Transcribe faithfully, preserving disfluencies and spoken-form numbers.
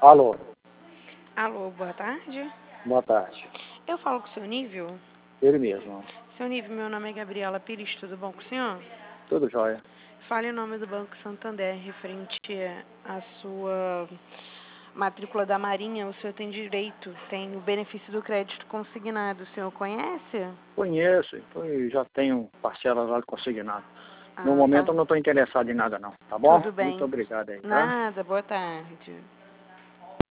Alô, Alô, boa tarde. boa tarde. Eu falo com o seu Nível? Ele mesmo. Seu Nível, meu nome é Gabriela Pires, tudo bom com o senhor? Tudo jóia. Fale em nome do Banco Santander, referente à sua matrícula da Marinha. O senhor tem direito, tem o benefício do crédito consignado. O senhor conhece? Conheço, então eu já tenho parcelas lá consignado. No Ah, momento tá. eu não estou interessado em nada não, tá bom? Tudo bem. Muito obrigado aí, tá? Nada, boa tarde.